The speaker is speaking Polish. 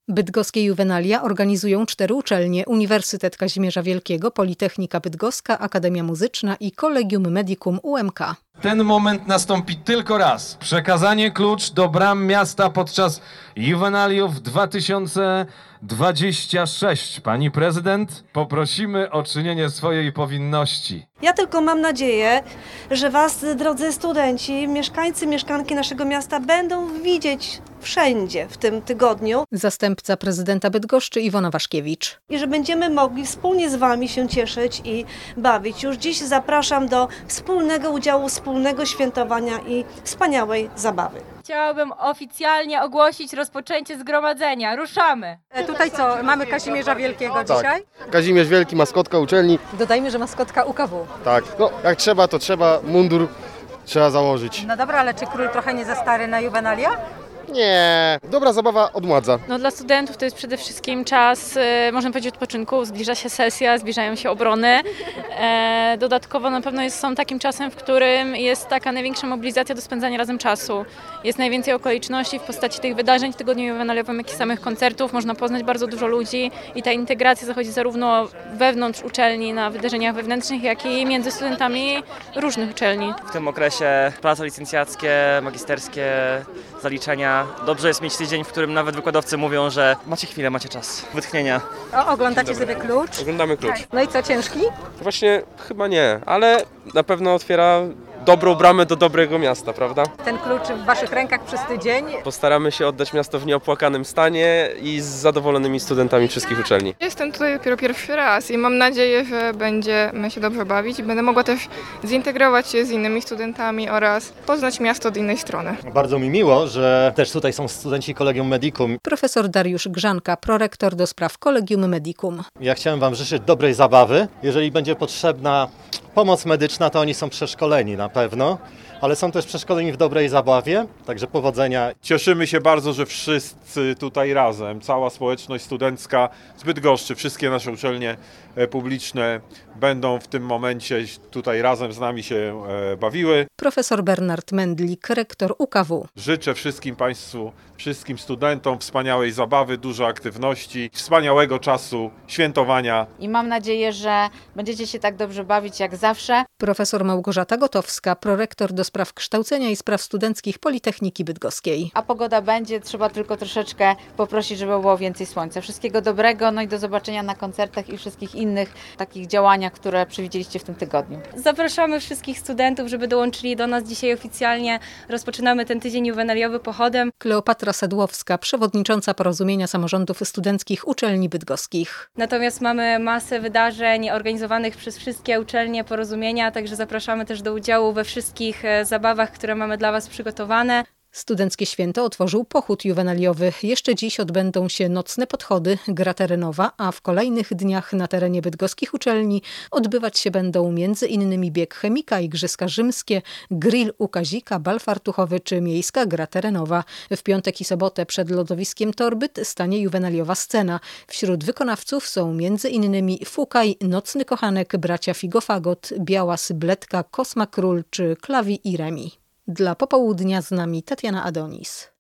Bydgoskie Juvenalia organizują 4 uczelnie: Uniwersytet Kazimierza Wielkiego, Politechnika Bydgoska, Akademia Muzyczna i Collegium Medicum UMK. Ten moment nastąpi tylko raz. Przekazanie klucz do bram miasta podczas Juvenaliów 2026. Pani prezydent, poprosimy o czynienie swojej powinności. Ja tylko mam nadzieję, że was, drodzy studenci, mieszkańcy, mieszkanki naszego miasta będą widzieć wszędzie w tym tygodniu. Zastępca prezydenta Bydgoszczy Iwona Waszkiewicz. I że będziemy mogli wspólnie z wami się cieszyć i bawić. Już dziś zapraszam do wspólnego udziału, wspólnego świętowania i wspaniałej zabawy. Chciałabym oficjalnie ogłosić rozpoczęcie zgromadzenia. Ruszamy! Tutaj co, mamy Kazimierza Wielkiego dzisiaj? Kazimierz Wielki, maskotka uczelni. Dodajmy, że maskotka UKW. Tak, no jak trzeba, to trzeba, mundur trzeba założyć. No dobra, ale czy król trochę nie za stary na Juvenalia? Nie, dobra zabawa odmładza. No, dla studentów to jest przede wszystkim czas, można powiedzieć, odpoczynku. Zbliża się sesja, zbliżają się obrony. Dodatkowo na pewno są takim czasem, w którym jest taka największa mobilizacja do spędzania razem czasu. Jest najwięcej okoliczności w postaci tych wydarzeń w tygodniu juwenaliowym, jak i samych koncertów. Można poznać bardzo dużo ludzi i ta integracja zachodzi zarówno wewnątrz uczelni, na wydarzeniach wewnętrznych, jak i między studentami różnych uczelni. W tym okresie prace licencjackie, magisterskie, zaliczenia. Dobrze jest mieć tydzień, w którym nawet wykładowcy mówią, że macie chwilę, macie czas wytchnienia. Oglądacie sobie klucz? Oglądamy klucz. No i co, ciężki? Właśnie chyba nie, ale na pewno otwiera dobrą bramę do dobrego miasta, prawda? Ten klucz w waszych rękach przez tydzień. Postaramy się oddać miasto w nieopłakanym stanie i z zadowolonymi studentami wszystkich uczelni. Jestem tutaj dopiero pierwszy raz i mam nadzieję, że będziemy się dobrze bawić i będę mogła też zintegrować się z innymi studentami oraz poznać miasto od innej strony. Bardzo mi miło, że też tutaj są studenci Collegium Medicum. Profesor Dariusz Grzanka, prorektor do spraw Collegium Medicum. Ja chciałem wam życzyć dobrej zabawy. Jeżeli będzie potrzebna pomoc medyczna, to oni są przeszkoleni na pewno, ale są też przeszkoleni w dobrej zabawie, także powodzenia. Cieszymy się bardzo, że wszyscy tutaj razem, cała społeczność studencka z Bydgoszczy, wszystkie nasze uczelnie publiczne będą w tym momencie tutaj razem z nami się bawiły. Profesor Bernard Mendlik, rektor UKW. Życzę wszystkim Państwu, wszystkim studentom wspaniałej zabawy, dużo aktywności, wspaniałego czasu świętowania. I mam nadzieję, że będziecie się tak dobrze bawić jak zawsze. Profesor Małgorzata Gotowska, prorektor do spraw kształcenia i spraw studenckich Politechniki Bydgoskiej. A pogoda będzie, trzeba tylko troszeczkę poprosić, żeby było więcej słońca. Wszystkiego dobrego, no i do zobaczenia na koncertach i wszystkich innych takich działaniach, które przewidzieliście w tym tygodniu. Zapraszamy wszystkich studentów, żeby dołączyli do nas dzisiaj oficjalnie. Rozpoczynamy ten tydzień juwenaliowy pochodem. Kleopatra Sedłowska, przewodnicząca Porozumienia Samorządów Studenckich Uczelni Bydgoskich. Natomiast mamy masę wydarzeń organizowanych przez wszystkie uczelnie Porozumienia, także zapraszamy też do udziału we wszystkich zabawach, które mamy dla Was przygotowane. Studenckie święto otworzył pochód juwenaliowy. Jeszcze dziś odbędą się nocne podchody, gra terenowa, a w kolejnych dniach na terenie bydgoskich uczelni odbywać się będą m.in. bieg chemika, igrzyska rzymskie, grill u Kazika, bal fartuchowy czy miejska gra terenowa. W piątek i sobotę przed lodowiskiem Torbyt stanie juwenaliowa scena. Wśród wykonawców są m.in. Fukaj, Nocny Kochanek, bracia Figofagot, Białas, Bledka, Kosma Król czy Klawi i Remi. Dla popołudnia z nami Tatiana Adonis.